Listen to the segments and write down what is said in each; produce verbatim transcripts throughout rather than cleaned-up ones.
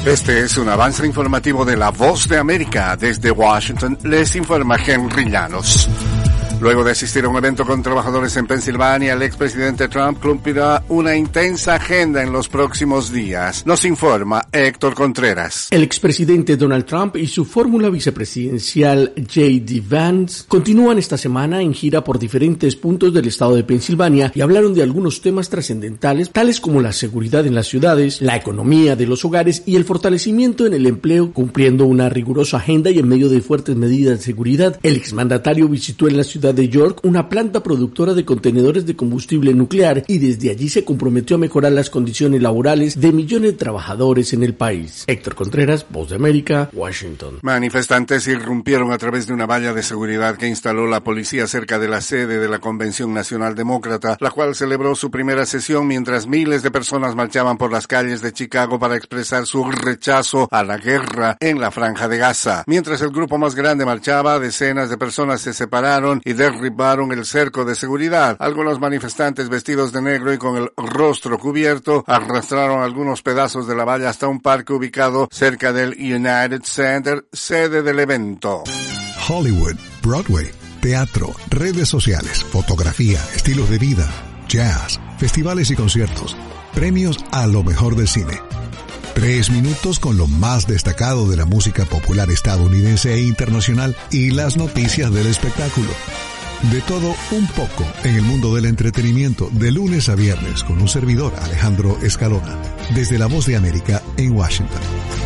Este es un avance informativo de La Voz de América. Desde Washington les informa Henry Llanos. Luego de asistir a un evento con trabajadores en Pensilvania, el expresidente Trump cumplirá una intensa agenda en los próximos días. Nos informa Héctor Contreras. El expresidente Donald Trump y su fórmula vicepresidencial J D Vance continúan esta semana en gira por diferentes puntos del estado de Pensilvania y hablaron de algunos temas trascendentales, tales como la seguridad en las ciudades, la economía de los hogares y el fortalecimiento en el empleo, cumpliendo una rigurosa agenda y en medio de fuertes medidas de seguridad. El exmandatario visitó en la ciudad de York una planta productora de contenedores de combustible nuclear y desde allí se comprometió a mejorar las condiciones laborales de millones de trabajadores en el país. Héctor Contreras, Voz de América, Washington. Manifestantes irrumpieron a través de una valla de seguridad que instaló la policía cerca de la sede de la Convención Nacional Demócrata, la cual celebró su primera sesión mientras miles de personas marchaban por las calles de Chicago para expresar su rechazo a la guerra en la Franja de Gaza. Mientras el grupo más grande marchaba, decenas de personas se separaron y derribaron el cerco de seguridad. Algunos manifestantes vestidos de negro y con el rostro cubierto arrastraron algunos pedazos de la valla hasta un parque ubicado cerca del United Center, sede del evento. Hollywood, Broadway, teatro, redes sociales, fotografía, estilos de vida, jazz, festivales y conciertos, premios a lo mejor del cine. Tres minutos con lo más destacado de la música popular estadounidense e internacional y las noticias del espectáculo. De todo un poco en el mundo del entretenimiento, de lunes a viernes, con un servidor, Alejandro Escalona, desde La Voz de América en Washington.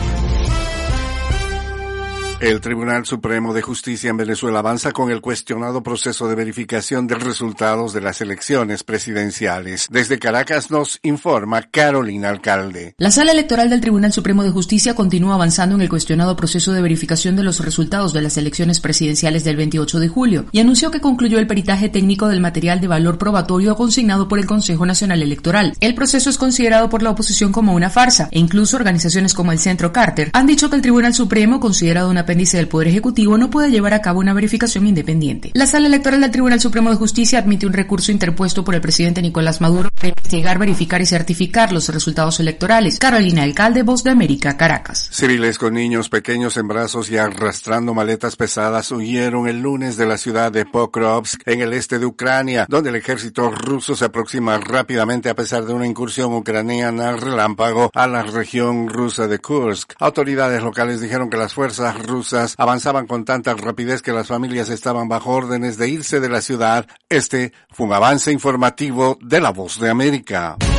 El Tribunal Supremo de Justicia en Venezuela avanza con el cuestionado proceso de verificación de resultados de las elecciones presidenciales. Desde Caracas nos informa Carolina Alcalde. La Sala Electoral del Tribunal Supremo de Justicia continúa avanzando en el cuestionado proceso de verificación de los resultados de las elecciones presidenciales del veintiocho de julio y anunció que concluyó el peritaje técnico del material de valor probatorio consignado por el Consejo Nacional Electoral. El proceso es considerado por la oposición como una farsa e incluso organizaciones como el Centro Carter han dicho que el Tribunal Supremo, considerado una apéndice del Poder Ejecutivo, no puede llevar a cabo una verificación independiente. La Sala Electoral del Tribunal Supremo de Justicia admite un recurso interpuesto por el presidente Nicolás Maduro para investigar, verificar y certificar los resultados electorales. Carolina Alcalde, Voz de América, Caracas. Civiles con niños pequeños en brazos y arrastrando maletas pesadas huyeron el lunes de la ciudad de Pokrovsk, en el este de Ucrania, donde el ejército ruso se aproxima rápidamente a pesar de una incursión ucraniana relámpago a la región rusa de Kursk. Autoridades locales dijeron que las fuerzas rusas avanzaban con tanta rapidez que las familias estaban bajo órdenes de irse de la ciudad. Este fue un avance informativo de La Voz de América.